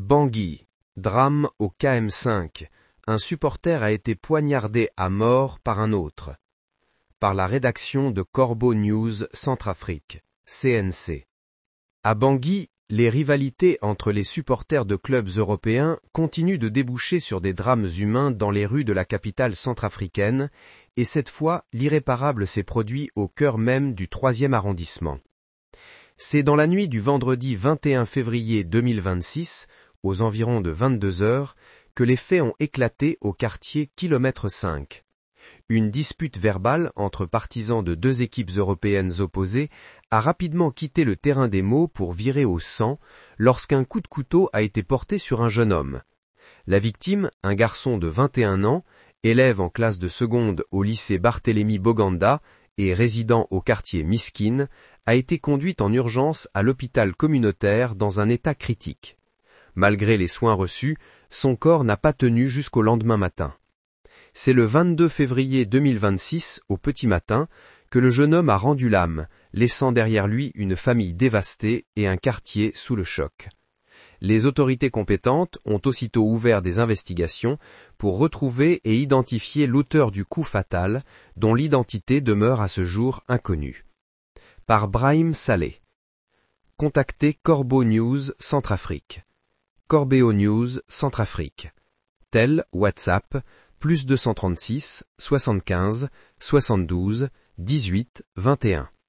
Bangui, drame au KM5. Un supporter a été poignardé à mort par un autre. Par la rédaction de Corbeau News Centrafrique, CNC. À Bangui, les rivalités entre les supporters de clubs européens continuent de déboucher sur des drames humains dans les rues de la capitale centrafricaine, et cette fois, l'irréparable s'est produit au cœur même du 3e arrondissement. C'est dans la nuit du vendredi 21 février 2026, aux environs de 22 heures, que les faits ont éclaté au quartier Kilomètre 5. Une dispute verbale entre partisans de deux équipes européennes opposées a rapidement quitté le terrain des mots pour virer au sang lorsqu'un coup de couteau a été porté sur un jeune homme. La victime, un garçon de 21 ans, élève en classe de seconde au lycée Barthélemy Boganda et résidant au quartier Miskine, a été conduite en urgence à l'hôpital communautaire dans un état critique. Malgré les soins reçus, son corps n'a pas tenu jusqu'au lendemain matin. C'est le 22 février 2026, au petit matin, que le jeune homme a rendu l'âme, laissant derrière lui une famille dévastée et un quartier sous le choc. Les autorités compétentes ont aussitôt ouvert des investigations pour retrouver et identifier l'auteur du coup fatal, dont l'identité demeure à ce jour inconnue. Par Brahim Saleh. Contactez Corbeau News Centrafrique. Corbeau News Centrafrique. Tel WhatsApp +236 75 72 18 21.